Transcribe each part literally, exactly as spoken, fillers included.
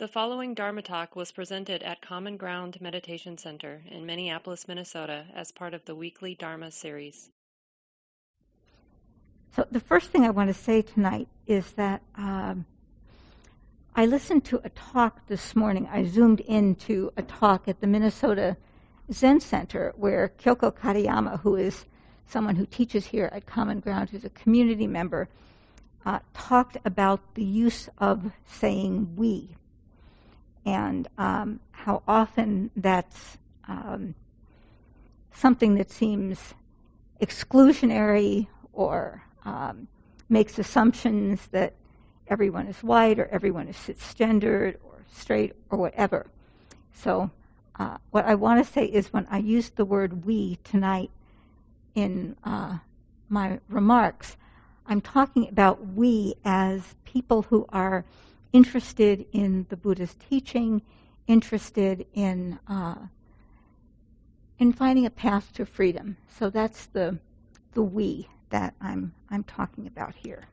The following Dharma talk was presented at Common Ground Meditation Center in Minneapolis, Minnesota, as part of the weekly Dharma series. So the first thing I want to say tonight is that um, I listened to a talk this morning. I zoomed into a talk at the Minnesota Zen Center where Kyoko Katayama, who is someone who teaches here at Common Ground, who's a community member, uh, talked about the use of saying we and um, how often that's um, something that seems exclusionary or um, makes assumptions that everyone is white or everyone is cisgendered or straight or whatever. So uh, what I want to say is when I used the word we tonight in uh, my remarks, I'm talking about we as people who are interested in the Buddha's teaching, interested in uh, in finding a path to freedom. So that's the the we that I'm I'm talking about here.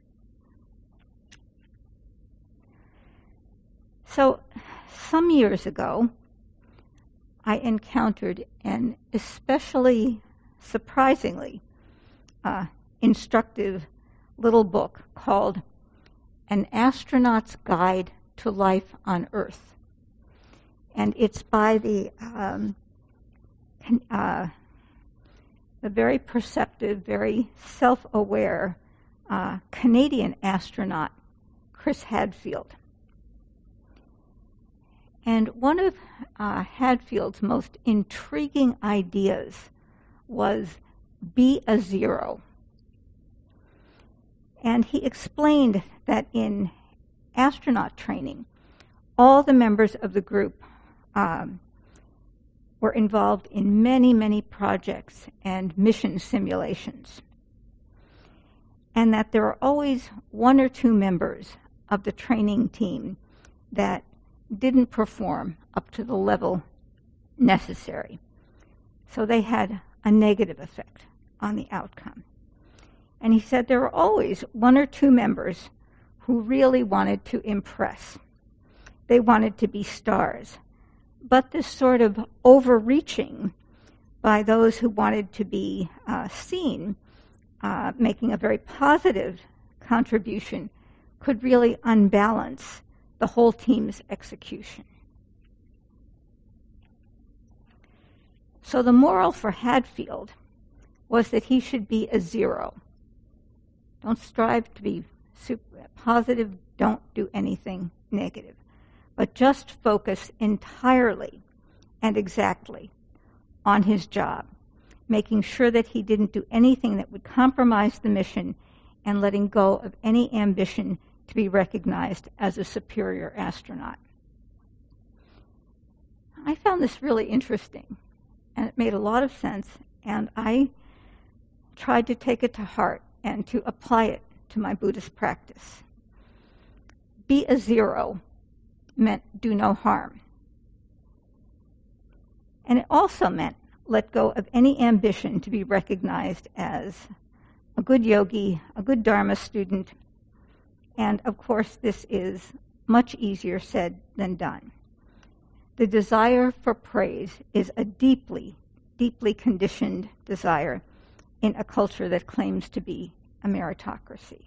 So some years ago, I encountered an especially surprisingly uh, instructive little book called An Astronaut's Guide to Life on Earth. And it's by the um, uh, the very perceptive, very self-aware uh, Canadian astronaut, Chris Hadfield. And one of uh, Hadfield's most intriguing ideas was be a zero. And he explained that in astronaut training, all the members of the group um, were involved in many, many projects and mission simulations. And that there are always one or two members of the training team that didn't perform up to the level necessary. So they had a negative effect on the outcome. And he said there were always one or two members who really wanted to impress. They wanted to be stars. But this sort of overreaching by those who wanted to be uh, seen, uh, making a very positive contribution, could really unbalance the whole team's execution. So the moral for Hadfield was that he should be a zero. Don't strive to be super positive. Don't do anything negative. But just focus entirely and exactly on his job, making sure that he didn't do anything that would compromise the mission and letting go of any ambition to be recognized as a superior astronaut. I found this really interesting, and it made a lot of sense, and I tried to take it to heart and to apply it to my Buddhist practice. Be a zero meant do no harm. And it also meant let go of any ambition to be recognized as a good yogi, a good Dharma student, and of course this is much easier said than done. The desire for praise is a deeply, deeply conditioned desire in a culture that claims to be a meritocracy.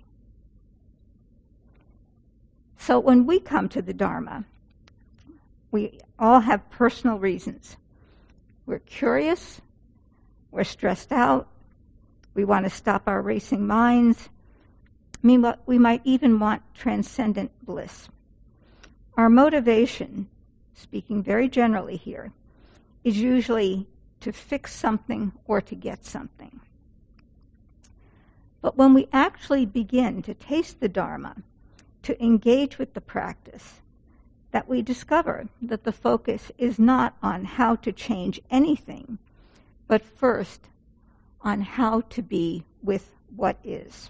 So when we come to the Dharma, we all have personal reasons. We're curious, we're stressed out, we want to stop our racing minds. I mean, we might even want transcendent bliss. Our motivation, speaking very generally here, is usually to fix something or to get something. But when we actually begin to taste the Dharma, to engage with the practice, that we discover that the focus is not on how to change anything, but first on how to be with what is.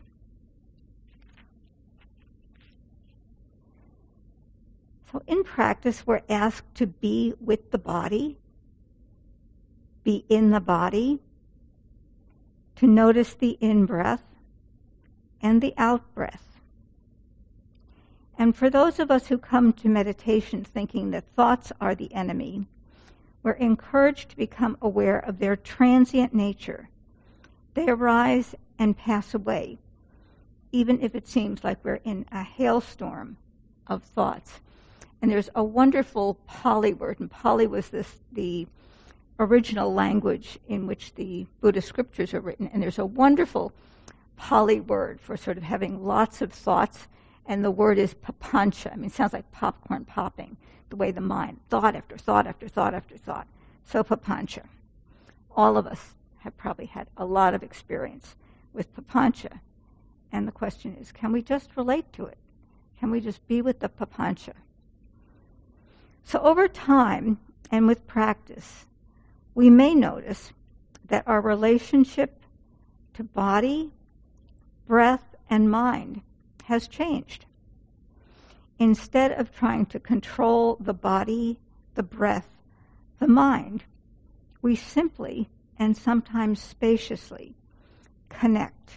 So in practice, we're asked to be with the body, be in the body, to notice the in-breath and the out-breath. And for those of us who come to meditation thinking that thoughts are the enemy, we're encouraged to become aware of their transient nature. They arise and pass away, even if it seems like we're in a hailstorm of thoughts. And there's a wonderful Pali word, and Pali was this the original language in which the Buddhist scriptures are written, and there's a wonderful Pali word for sort of having lots of thoughts, and the word is papancha. I mean, it sounds like popcorn popping, the way the mind, thought after thought after thought after thought. So papancha. All of us have probably had a lot of experience with papancha, and the question is, can we just relate to it? Can we just be with the papancha? So over time, and with practice, we may notice that our relationship to body, breath, and mind has changed. Instead of trying to control the body, the breath, the mind, we simply, and sometimes spaciously, connect.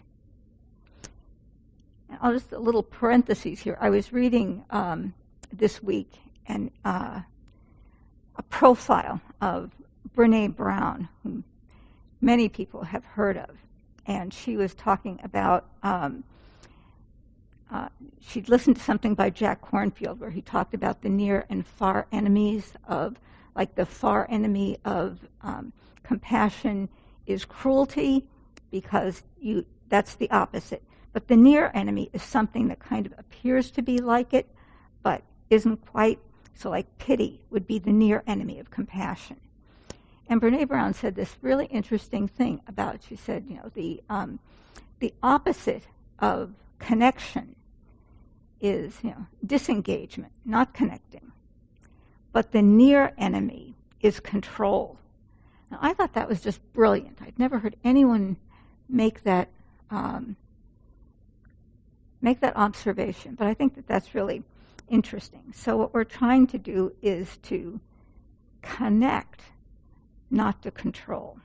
And I'll just, a little parentheses here. I was reading um, this week and uh, a profile of Brené Brown, whom many people have heard of. And she was talking about, um, uh, she'd listened to something by Jack Kornfield where he talked about the near and far enemies of, like the far enemy of um, compassion is cruelty, because you that's the opposite. But the near enemy is something that kind of appears to be like it, but isn't quite. So like pity would be the near enemy of compassion. And Brené Brown said this really interesting thing about, she said, you know, the um, the opposite of connection is, you know, disengagement, not connecting. But the near enemy is control. Now, I thought that was just brilliant. I'd never heard anyone make that um, make that observation, but I think that that's really interesting. So what we're trying to do is to connect, not to control.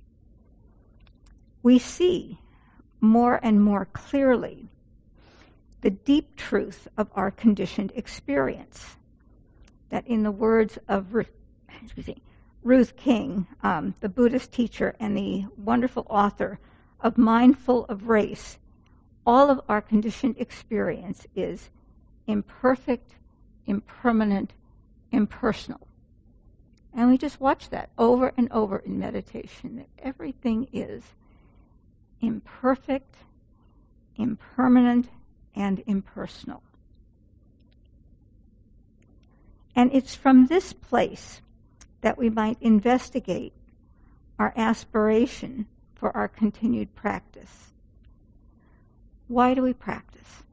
We see more and more clearly the deep truth of our conditioned experience, that in the words of Ruth, excuse me, Ruth King, um, the Buddhist teacher and the wonderful author of Mindful of Race, all of our conditioned experience is imperfect, impermanent, impersonal. And we just watch that over and over in meditation, that everything is imperfect, impermanent, and impersonal. And it's from this place that we might investigate our aspiration for our continued practice. Why do we practice?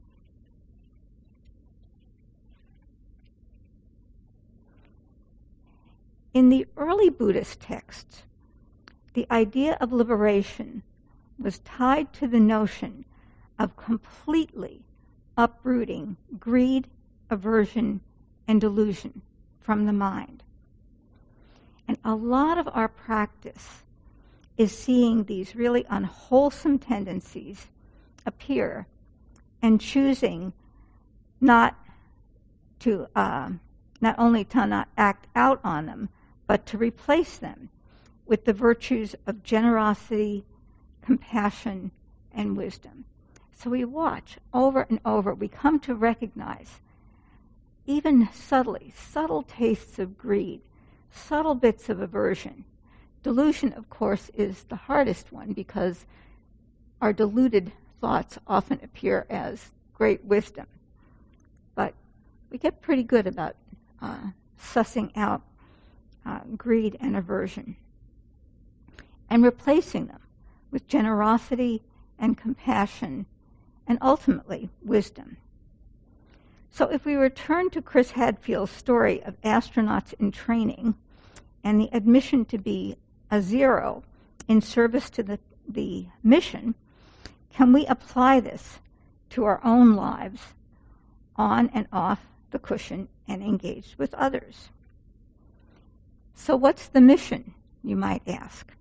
In the early Buddhist texts, the idea of liberation was tied to the notion of completely uprooting greed, aversion, and delusion from the mind. And a lot of our practice is seeing these really unwholesome tendencies appear and choosing not to, uh, not only to not act out on them, but to replace them with the virtues of generosity, compassion, and wisdom. So we watch over and over. We come to recognize, even subtly, subtle tastes of greed, subtle bits of aversion. Delusion, of course, is the hardest one because our deluded thoughts often appear as great wisdom. But we get pretty good about uh, sussing out uh, greed and aversion and replacing them with generosity and compassion and ultimately wisdom. So if we return to Chris Hadfield's story of astronauts in training and the admission to be a zero in service to the, the mission, can we apply this to our own lives on and off the cushion and engaged with others? So what's the mission, you might ask?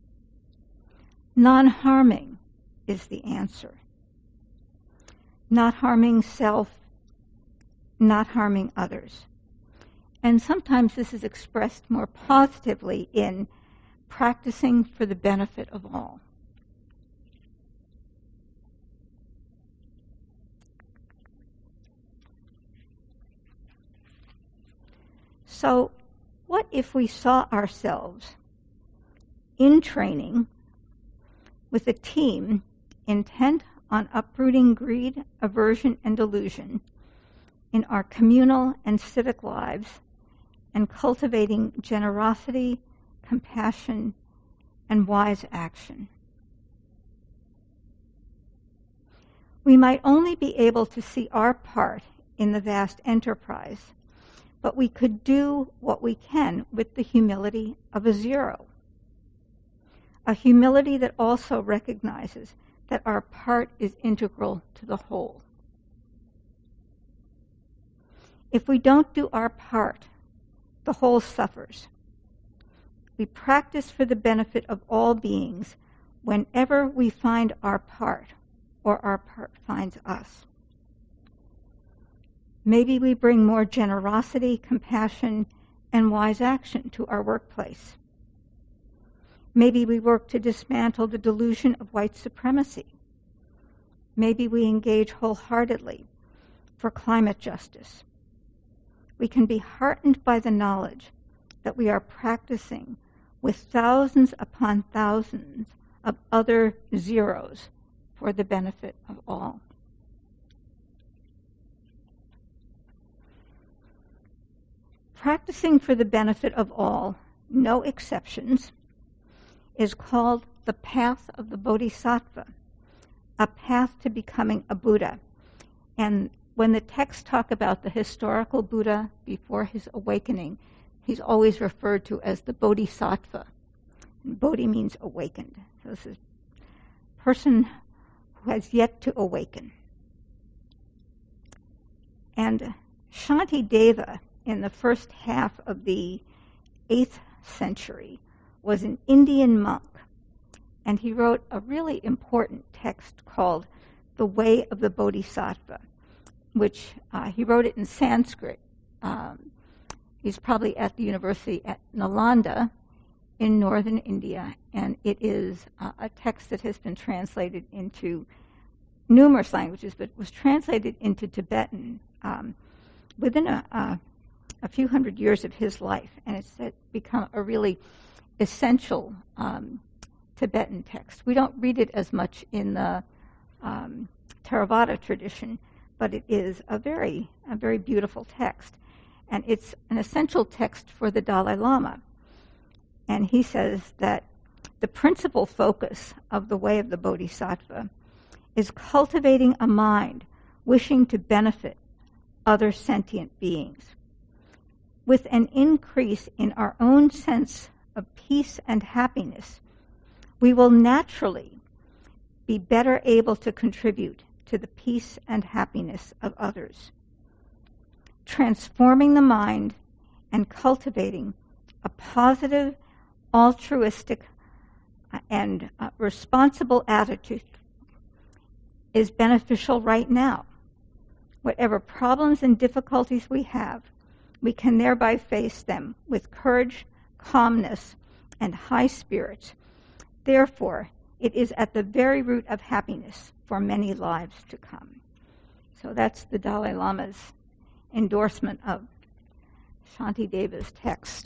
Non-harming is the answer. Not harming self, not harming others. And sometimes this is expressed more positively in practicing for the benefit of all. So, what if we saw ourselves in training with a team intent on uprooting greed, aversion, and delusion in our communal and civic lives and cultivating generosity, compassion, and wise action? We might only be able to see our part in the vast enterprise, but we could do what we can with the humility of a zero. A humility that also recognizes that our part is integral to the whole. If we don't do our part, the whole suffers. We practice for the benefit of all beings whenever we find our part or our part finds us. Maybe we bring more generosity, compassion, and wise action to our workplace. Maybe we work to dismantle the delusion of white supremacy. Maybe we engage wholeheartedly for climate justice. We can be heartened by the knowledge that we are practicing with thousands upon thousands of other zeros for the benefit of all. Practicing for the benefit of all, no exceptions, is called the path of the Bodhisattva, a path to becoming a Buddha. And when the texts talk about the historical Buddha before his awakening, he's always referred to as the Bodhisattva. And Bodhi means awakened. So this is a person who has yet to awaken. And Shantideva, in the first half of the eighth century, was an Indian monk, and he wrote a really important text called The Way of the Bodhisattva, which uh, he wrote it in Sanskrit. Um, he's probably at the university at Nalanda in northern India, and it is uh, a text that has been translated into numerous languages, but was translated into Tibetan um, within a, a, a few hundred years of his life, and it's become a really essential um, Tibetan text. We don't read it as much in the um, Theravada tradition, but it is a very, a very beautiful text. And it's an essential text for the Dalai Lama. And he says that the principal focus of the way of the Bodhisattva is cultivating a mind wishing to benefit other sentient beings. With an increase in our own sense of peace and happiness, we will naturally be better able to contribute to the peace and happiness of others. Transforming the mind and cultivating a positive, altruistic, and uh, responsible attitude is beneficial right now. Whatever problems and difficulties we have, we can thereby face them with courage, calmness, and high spirits. Therefore, it is at the very root of happiness for many lives to come. So that's the Dalai Lama's endorsement of Shantideva's text.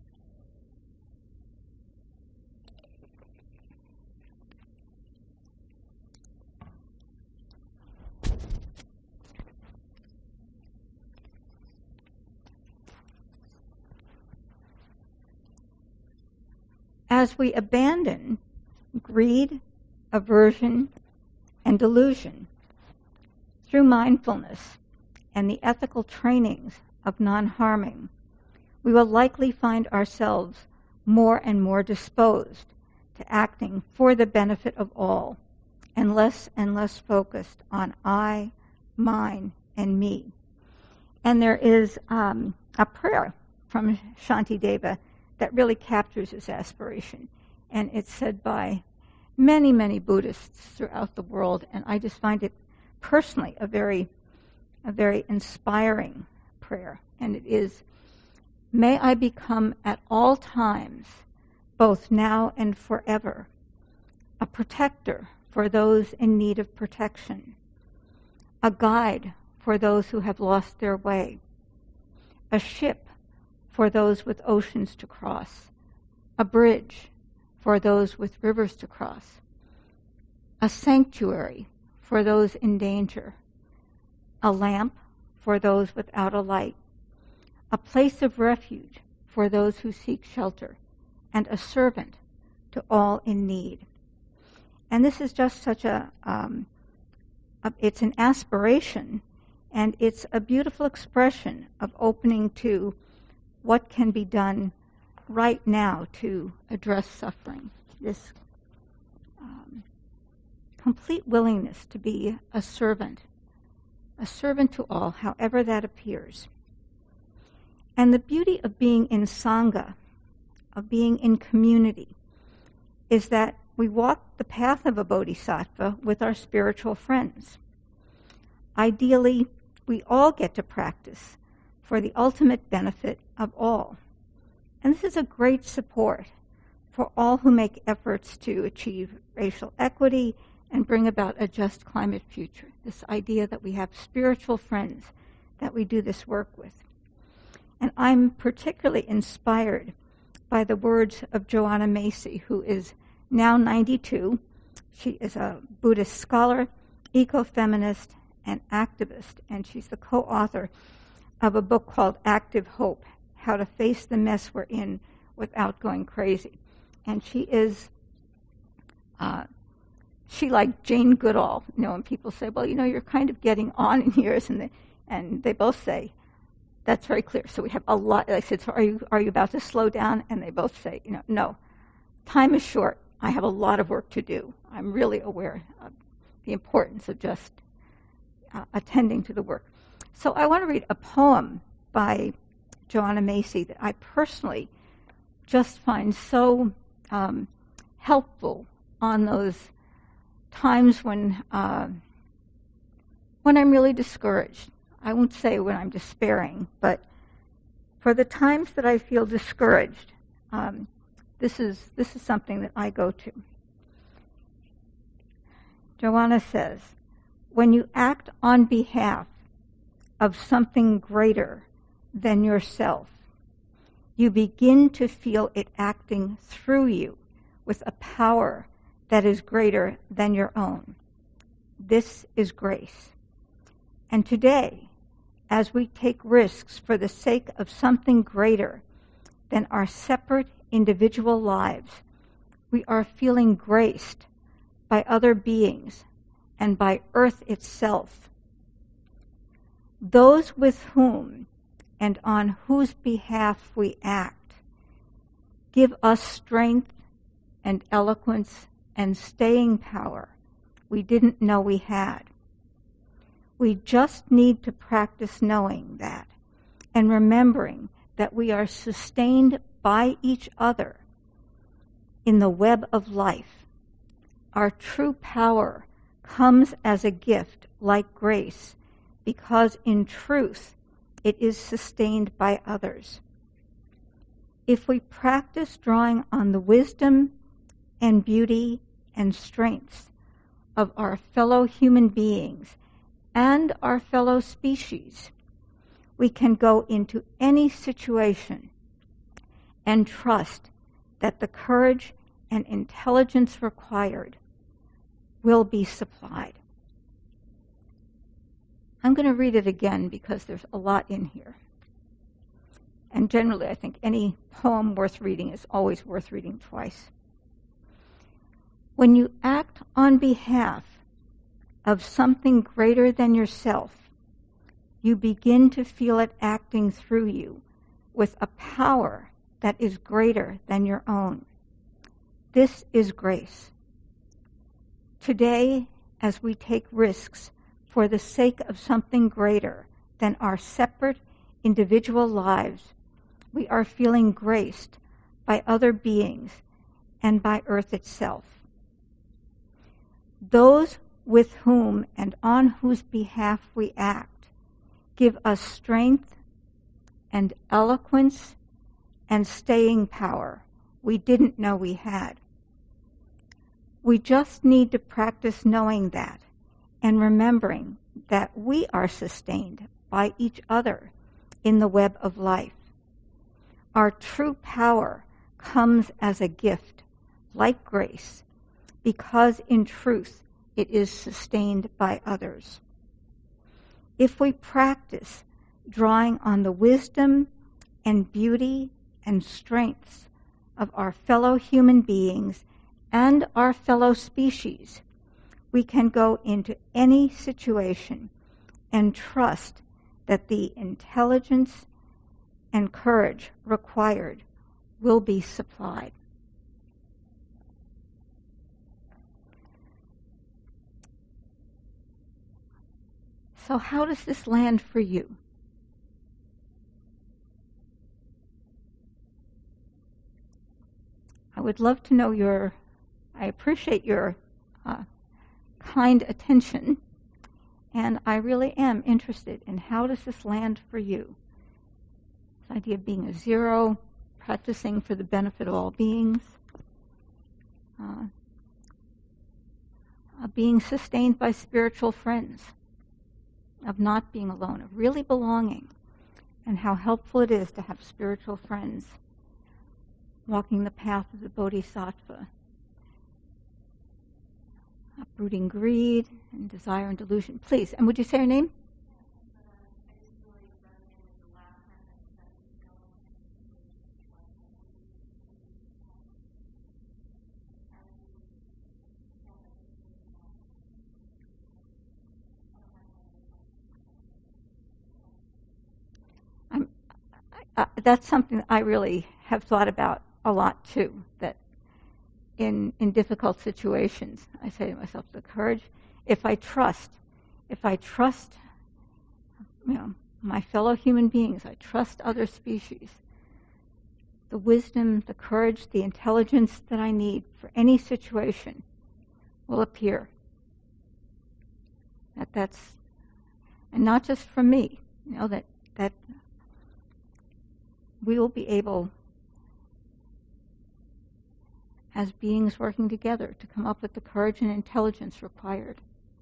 As we abandon greed, aversion, and delusion through mindfulness and the ethical trainings of non-harming, we will likely find ourselves more and more disposed to acting for the benefit of all and less and less focused on I, mine, and me. And there is um, a prayer from Shantideva that really captures this aspiration. And it's said by many, many Buddhists throughout the world, and I just find it personally a very, a very inspiring prayer, and it is, "May I become at all times, both now and forever, a protector for those in need of protection, a guide for those who have lost their way, a ship for those with oceans to cross, a bridge for those with rivers to cross, a sanctuary for those in danger, a lamp for those without a light, a place of refuge for those who seek shelter, and a servant to all in need." And this is just such a, um, a, it's an aspiration, and it's a beautiful expression of opening to what can be done right now to address suffering. This um, complete willingness to be a servant, a servant to all, however that appears. And the beauty of being in Sangha, of being in community, is that we walk the path of a bodhisattva with our spiritual friends. Ideally, we all get to practice for the ultimate benefit of all. And this is a great support for all who make efforts to achieve racial equity and bring about a just climate future. This idea that we have spiritual friends that we do this work with. And I'm particularly inspired by the words of Joanna Macy, who is now ninety-two. She is a Buddhist scholar, ecofeminist, and activist, and she's the co-author of a book called Active Hope, How to Face the Mess We're In Without Going Crazy. And she is, uh, she like Jane Goodall, you know, when people say, well, you know, you're kind of getting on in years, and they, and they both say, that's very clear. So we have a lot. I said, so are you are you about to slow down? And they both say, you know, no, time is short. I have a lot of work to do. I'm really aware of the importance of just uh, attending to the work. So I want to read a poem by Joanna Macy that I personally just find so um, helpful on those times when uh, when I'm really discouraged. I won't say when I'm despairing, but for the times that I feel discouraged, um, this is this is something that I go to. Joanna says, "When you act on behalf of something greater than yourself, you begin to feel it acting through you with a power that is greater than your own. This is grace. And today, as we take risks for the sake of something greater than our separate individual lives, we are feeling graced by other beings and by Earth itself. Those with whom and on whose behalf we act give us strength and eloquence and staying power we didn't know we had. We just need to practice knowing that and remembering that we are sustained by each other in the web of life. Our true power comes as a gift like grace because in truth it is sustained by others. If we practice drawing on the wisdom and beauty and strengths of our fellow human beings and our fellow species, we can go into any situation and trust that the courage and intelligence required will be supplied." I'm going to read it again because there's a lot in here. And generally, I think any poem worth reading is always worth reading twice. When you act on behalf of something greater than yourself, you begin to feel it acting through you with a power that is greater than your own. This is grace. Today, as we take risks for the sake of something greater than our separate individual lives, we are feeling graced by other beings and by Earth itself. Those with whom and on whose behalf we act give us strength and eloquence and staying power we didn't know we had. We just need to practice knowing that and remembering that we are sustained by each other in the web of life. Our true power comes as a gift, like grace, because in truth it is sustained by others. If we practice drawing on the wisdom and beauty and strengths of our fellow human beings and our fellow species, we can go into any situation and trust that the intelligence and courage required will be supplied. So how does this land for you? I would love to know your, I appreciate your uh, kind attention, and I really am interested in how does this land for you? This idea of being a zero, practicing for the benefit of all beings, uh, uh, being sustained by spiritual friends, of not being alone, of really belonging, and how helpful it is to have spiritual friends walking the path of the Bodhisattva, uprooting greed and desire and delusion. Please, and would you say your name? I'm, I, I, that's something I really have thought about a lot too, that in in difficult situations, I say to myself, the courage, if I trust, if I trust, you know, my fellow human beings, I trust other species, the wisdom, the courage, the intelligence that I need for any situation will appear. That that's, and not just from me, you know, that, that we will be able, as beings working together, to come up with the courage and intelligence required.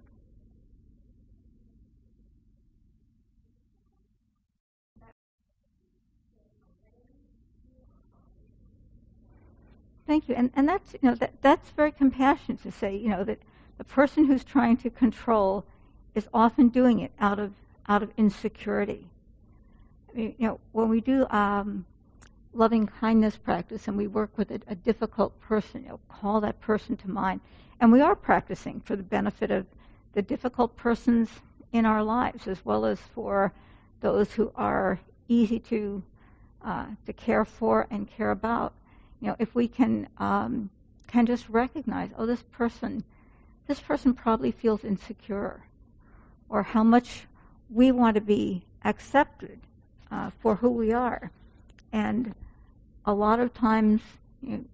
Thank you. And and that's, you know, that that's very compassionate to say, you know, that the person who's trying to control is often doing it out of out of insecurity. I mean, you know, when we do um, loving kindness practice and we work with a, a difficult person, you know, call that person to mind. And we are practicing for the benefit of the difficult persons in our lives, as well as for those who are easy to uh, to care for and care about. You know, if we can um, can just recognize, oh, this person, this person probably feels insecure, or how much we want to be accepted uh, for who we are. And a lot of times, you know,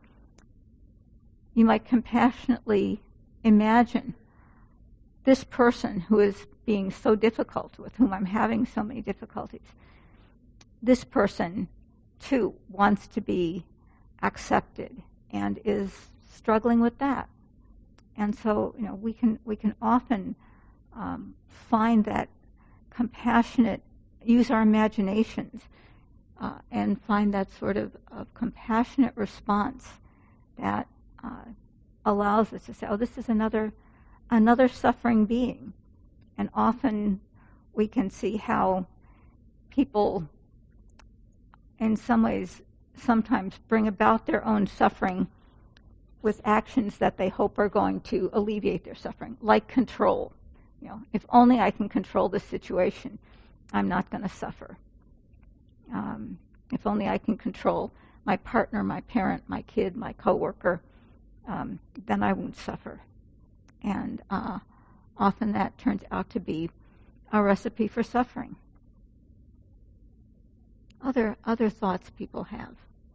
you might compassionately imagine this person who is being so difficult, with whom I'm having so many difficulties. This person, too, wants to be accepted and is struggling with that. And so, you know, we can we can often um, find that compassionate, use our imaginations, uh, and find that sort of, of compassionate response that uh, allows us to say, oh, this is another another suffering being. And often we can see how people, in some ways, sometimes bring about their own suffering with actions that they hope are going to alleviate their suffering, like control. You know, if only I can control this situation, I'm not going to suffer. Um, if only I can control my partner, my parent, my kid, my coworker, um, then I won't suffer. And uh, often that turns out to be a recipe for suffering. Other other thoughts people have.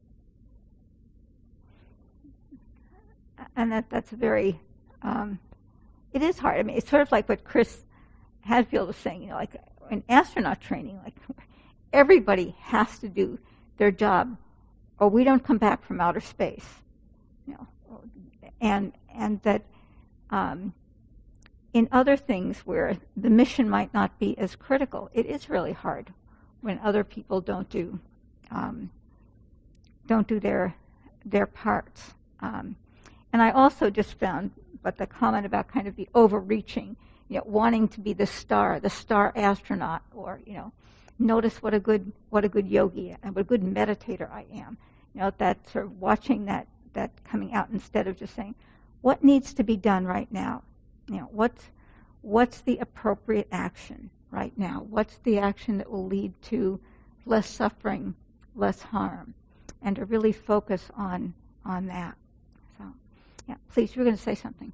And that that's very, um, it is hard. I mean, it's sort of like what Chris Hadfield was saying, you know, like in astronaut training, like everybody has to do their job, or we don't come back from outer space. You know, and and that um, in other things where the mission might not be as critical, it is really hard when other people don't do um, don't do their their parts. Um, and I also just found, but the comment about kind of the overreaching, you know, wanting to be the star, the star astronaut, or you know, notice what a good what a good yogi and what a good meditator I am. You know, that sort of watching that that coming out instead of just saying, what needs to be done right now? You know, what's what's the appropriate action right now? What's the action that will lead to less suffering, less harm, and to really focus on on that. So, yeah, please, you were going to say something.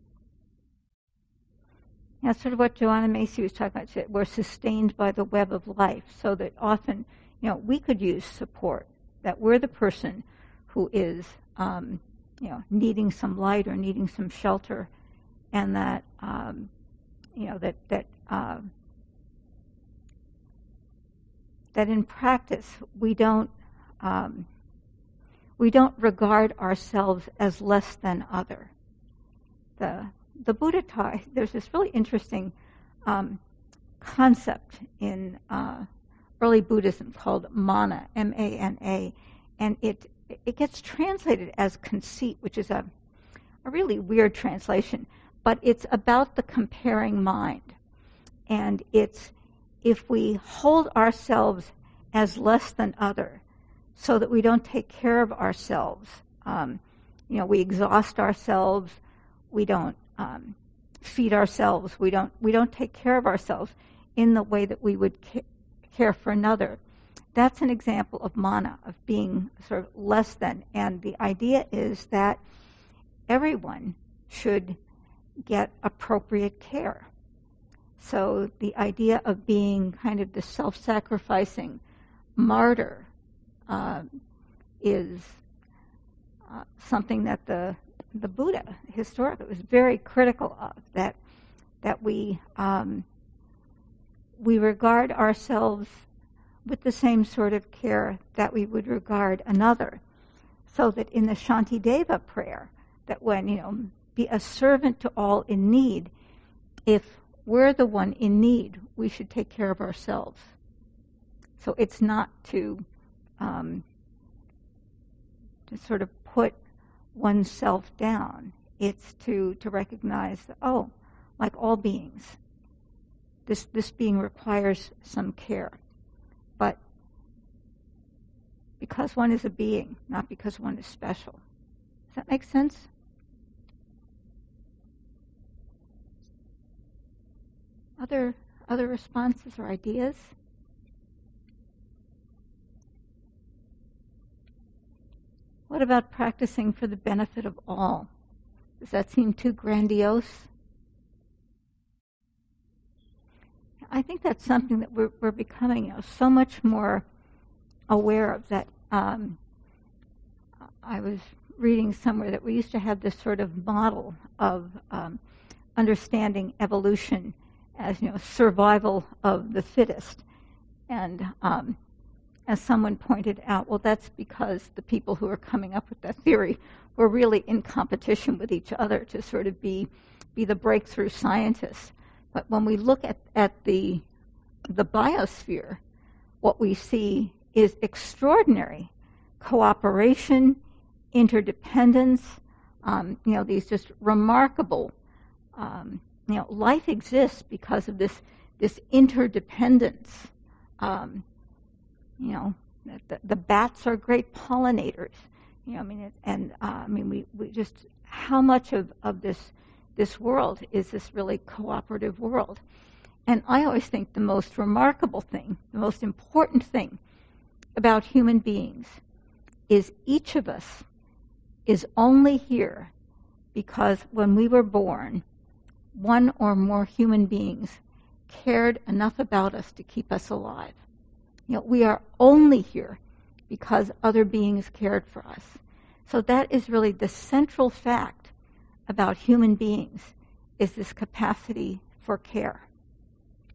Yeah, sort of what Joanna Macy was talking about. She said, we're sustained by the web of life, so that often, you know, we could use support. That we're the person who is, um, you know, needing some light or needing some shelter, and that, um, you know, that that uh, that in practice we don't um, we don't regard ourselves as less than other. The the Buddha taught, there's this really interesting um, concept in uh, early Buddhism called mana, M A N A, and it it gets translated as conceit, which is a, a really weird translation, but it's about the comparing mind. And it's if we hold ourselves as less than other, so that we don't take care of ourselves, um, you know, we exhaust ourselves, we don't um, feed ourselves, we don't we don't take care of ourselves in the way that we would ca- care for another. That's an example of mana, of being sort of less than. And the idea is that everyone should get appropriate care. So the idea of being kind of the self-sacrificing martyr uh, is uh, something that the the Buddha historically was very critical of. That that we um, we regard ourselves with the same sort of care that we would regard another. So that in the Shantideva prayer, that when, you know, be a servant to all in need, if we're the one in need, we should take care of ourselves. So it's not to um, to sort of put oneself down. It's to, to recognize that, oh, like all beings, this this being requires some care. But because one is a being, not because one is special. Does that make sense? Other other responses or ideas? What about practicing for the benefit of all? Does that seem too grandiose? I think that's something that we're, we're becoming, you know, so much more aware of. That um, I was reading somewhere that we used to have this sort of model of um, understanding evolution as, you know, survival of the fittest. And um, as someone pointed out, well, that's because the people who are coming up with that theory were really in competition with each other to sort of be be the breakthrough scientists. But when we look at, at the the biosphere, what we see is extraordinary cooperation, interdependence, um, you know, these just remarkable, um, you know, life exists because of this this interdependence. Um, you know, the, the bats are great pollinators. You know, I mean, it, and uh, I mean, we, we just how much of, of this this world is this really cooperative world. And I always think the most remarkable thing, the most important thing about human beings is each of us is only here because when we were born, one or more human beings cared enough about us to keep us alive. You know, we are only here because other beings cared for us. So that is really the central fact about human beings, is this capacity for care.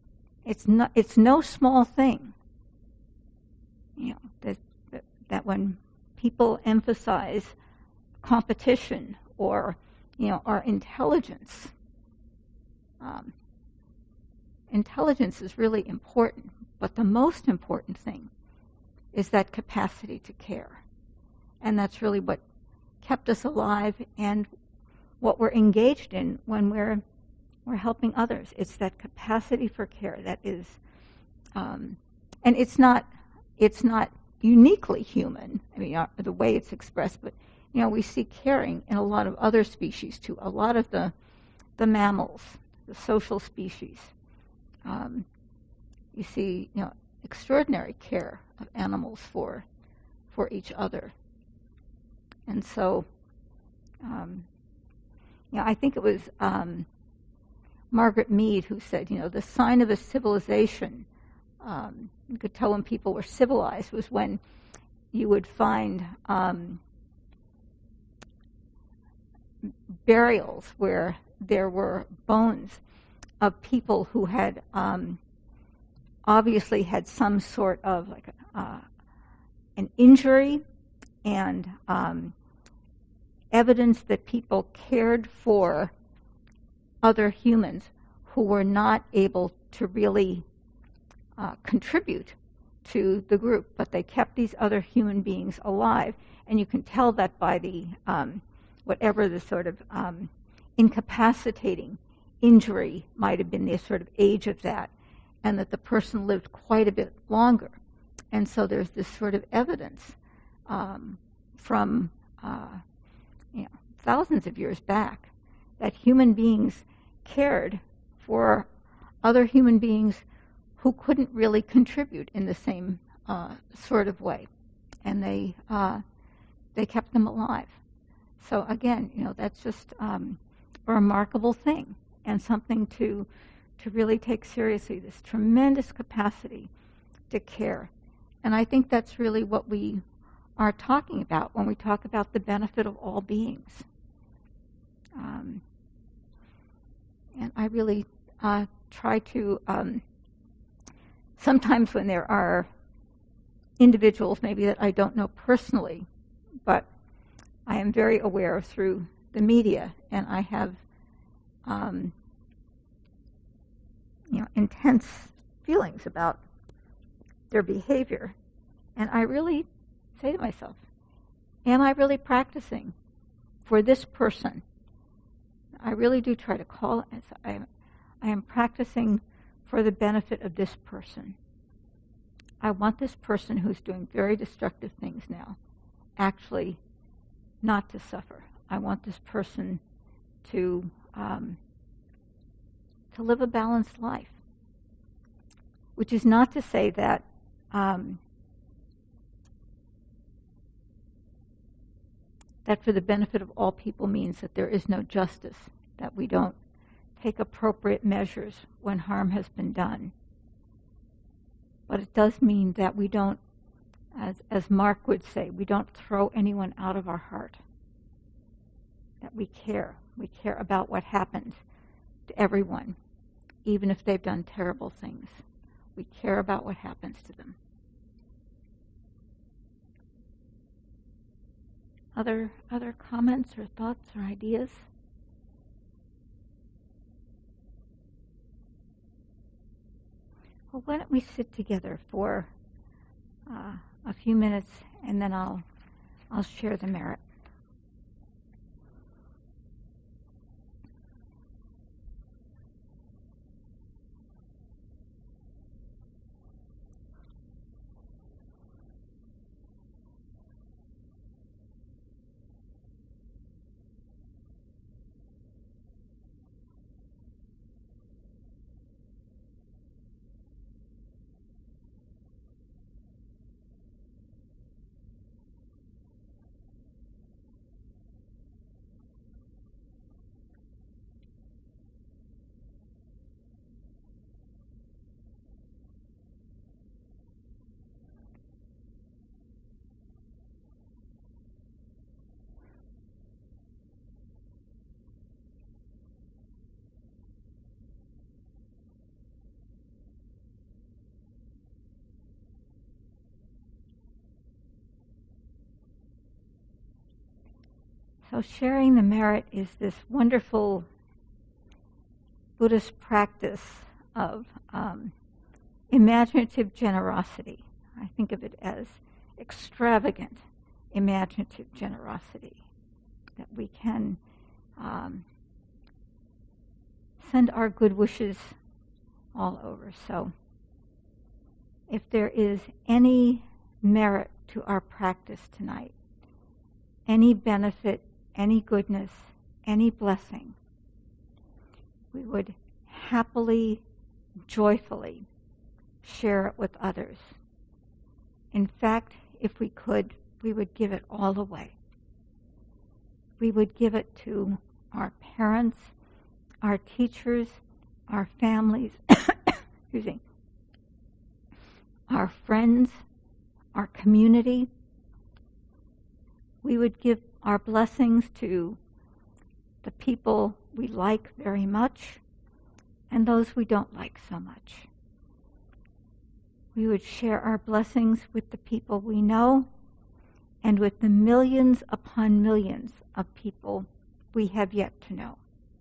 It's not. It's no small thing. You know that that, that when people emphasize competition or, you know, our intelligence. Um, intelligence is really important, but the most important thing is that capacity to care. And that's really what kept us alive and what we're engaged in when we're we're helping others. It's that capacity for care that is, um, and it's not it's not uniquely human. I mean, uh, the way it's expressed, but you know, we see caring in a lot of other species too. A lot of the the mammals, the social species. Um, you see, you know, extraordinary care of animals for for each other. And so, um, you know, I think it was um, Margaret Mead who said, you know, the sign of a civilization, um, you could tell when people were civilized, was when you would find um, burials where there were bones of people who had um, obviously had some sort of like uh, an injury and um, evidence that people cared for other humans who were not able to really uh, contribute to the group, but they kept these other human beings alive. And you can tell that by the um, whatever the sort of um, incapacitating injury might have been, the sort of age of that, and that the person lived quite a bit longer. And so there's this sort of evidence um, from uh, you know, thousands of years back that human beings cared for other human beings who couldn't really contribute in the same uh, sort of way, and they uh, they kept them alive. So again, you know, that's just um, a remarkable thing and something to to really take seriously. This tremendous capacity to care, and I think that's really what we are talking about when we talk about the benefit of all beings. Um, and I really uh, try to. Um, Sometimes when there are individuals maybe that I don't know personally, but I am very aware through the media, and I have um, you know, intense feelings about their behavior. And I really say to myself, am I really practicing for this person? I really do try to call it as I am, I am practicing for the benefit of this person. I want this person who's doing very destructive things now actually not to suffer. I want this person to um, to live a balanced life, which is not to say that um, that for the benefit of all people means that there is no justice, that we don't take appropriate measures when harm has been done. But it does mean that we don't, as, as Mark would say, we don't throw anyone out of our heart. That we care. We care about what happens to everyone, even if they've done terrible things. We care about what happens to them. Other, other comments or thoughts or ideas? Well, why don't we sit together for uh, a few minutes, and then I'll I'll share the merit. So sharing the merit is this wonderful Buddhist practice of um, imaginative generosity. I think of it as extravagant imaginative generosity, that we can um, send our good wishes all over. So if there is any merit to our practice tonight, any benefit, any goodness, any blessing, we would happily, joyfully share it with others. In fact, if we could, we would give it all away. We would give it to our parents, our teachers, our families, excuse me, our friends, our community. We would give our blessings to the people we like very much and those we don't like so much. We would share our blessings with the people we know and with the millions upon millions of people we have yet to know.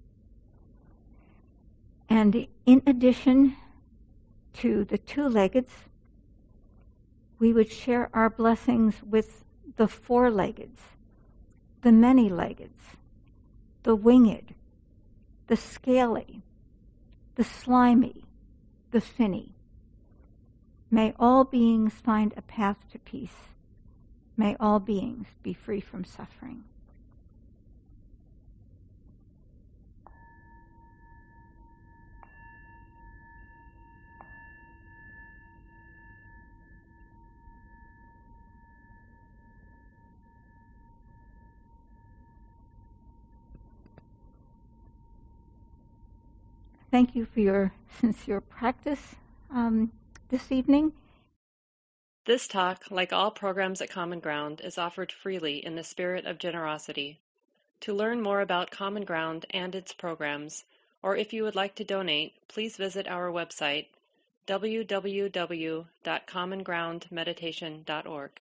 And in addition to the two-leggeds, we would share our blessings with the four-leggeds, the many-leggeds, the winged, the scaly, the slimy, the finny. May all beings find a path to peace. May all beings be free from suffering. Thank you for your sincere practice um, this evening. This talk, like all programs at Common Ground, is offered freely in the spirit of generosity. To learn more about Common Ground and its programs, or if you would like to donate, please visit our website, w w w dot common ground meditation dot org.